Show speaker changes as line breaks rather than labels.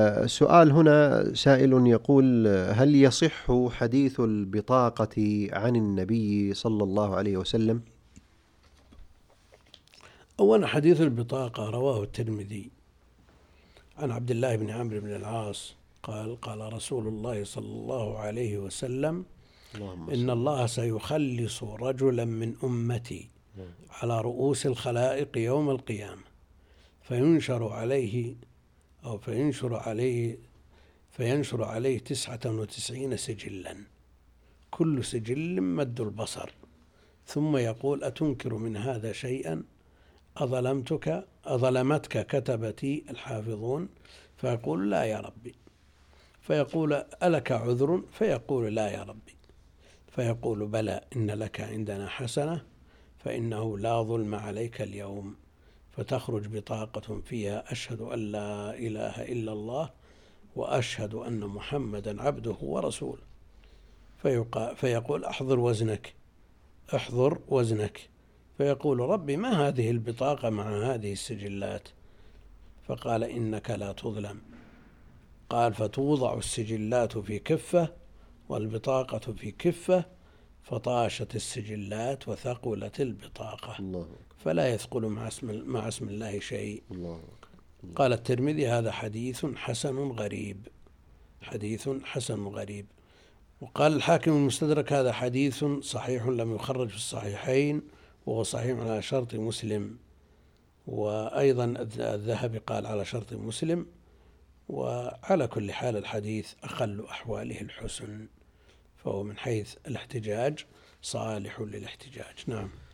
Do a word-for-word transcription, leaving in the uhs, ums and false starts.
سؤال هنا سائل يقول: هل يصح حديث البطاقة عن النبي صلى الله عليه وسلم؟
أولا، حديث البطاقة رواه الترمذي عن عبد الله بن عمرو بن العاص قال: قال رسول الله صلى الله عليه وسلم: إن الله سيخلص رجلا من أمتي على رؤوس الخلائق يوم القيامة، فينشر عليه أو فينشر عليه فينشر عليه تسعة وتسعين سجلا، كل سجل مد البصر، ثم يقول: أتنكر من هذا شيئا؟ أظلمتك أظلمتك كتبتي الحافظون؟ فيقول: لا يا ربي. فيقول: ألك عذر؟ فيقول: لا يا ربي. فيقول: بلى، إن لك عندنا حسنة، فإنه لا ظلم عليك اليوم. فتخرج بطاقة فيها: أشهد أن لا إله إلا الله وأشهد أن محمدا عبده ورسوله. فيقول: أحضر وزنك احضر وزنك. فيقول: ربي، ما هذه البطاقة مع هذه السجلات؟ فقال: إنك لا تظلم. قال: فتوضع السجلات في كفة والبطاقة في كفة، فطاشت السجلات وثقلت البطاقة، الله. فلا يثقل مع اسم, مع اسم الله شيء. الله. الله. قال الترمذي: هذا حديث حسن غريب، حديث حسن غريب. وقال الحاكم المستدرك: هذا حديث صحيح لم يخرج في الصحيحين، وهو صحيح على شرط مسلم. وأيضا الذهبي قال على شرط مسلم. وعلى كل حال الحديث أقل أحواله الحسن، فهو من حيث الاحتجاج صالح للاحتجاج. نعم.